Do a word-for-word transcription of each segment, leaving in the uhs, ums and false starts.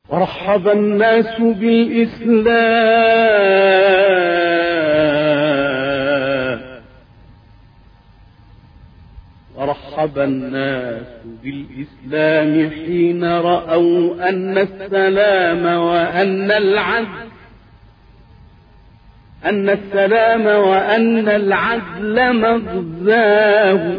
ورحب الناس بالإسلام ورحب الناس بالإسلام حين رأوا أن السلام وأن العدل أن السلام وأن العدل مغزاه.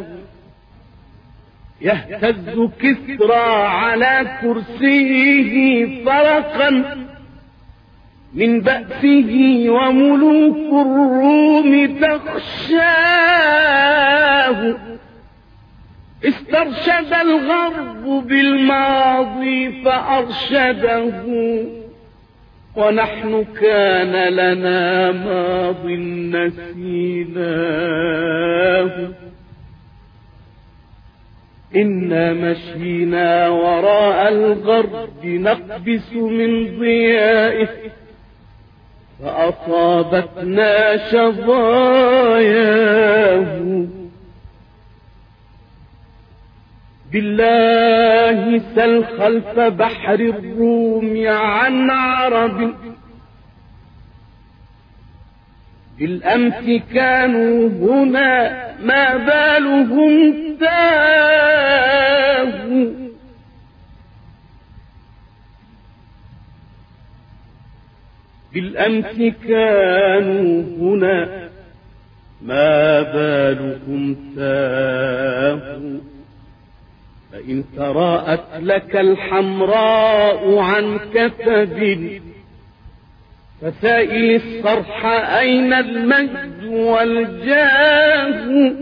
يهتز كسرى على كرسيه فرقا من بأسه وملوك الروم تخشاه. استرشد الغرب بالماضي فأرشده، ونحن كان لنا ماض نسيناه. إنا مشينا وراء الغرب نقبس من ضيائه، فأصابتنا شظاياه. بالله سل خلف بحر الروم عن عرب، بالأمس كانوا هنا ما بالهم تاهوا. بالأمس كانوا هنا ما بالهم تاهوا. فإن تراءت لك الحمراء عن كثب فسائل الصرح أين المجد والجاه.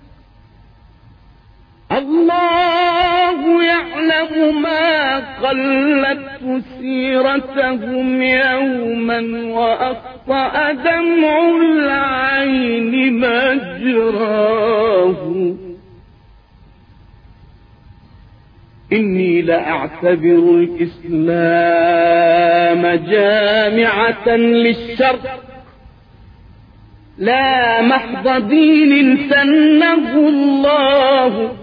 الله يعلم ما قلت سيرتهم يوما وأخطأ دمع العين مجراه. إني لأعتبر الإسلام جامعة للشرق، لا محض دين سنه الله.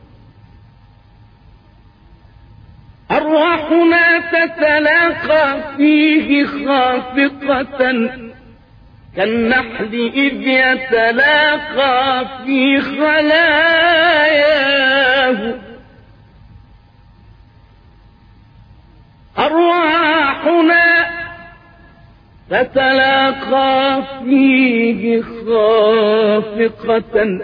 أرواحنا تتلاقى فيه خافقة كالنحل إذ يتلاقى في خلاياه. أرواحنا تتلاقى فيه خافقة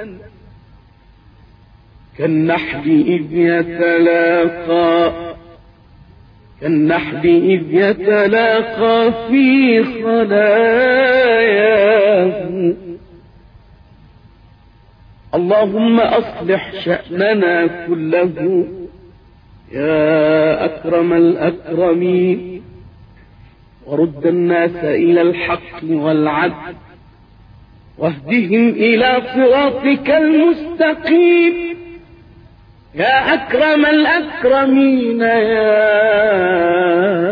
كالنحل إذ يتلاقى كالنحل إذ يتلاقى في خلاياه. اللهم أصلح شأننا كله يا أكرم الأكرمين، ورد الناس إلى الحق والعدل، واهدهم إلى صراطك المستقيم يا أكرم الأكرمين يا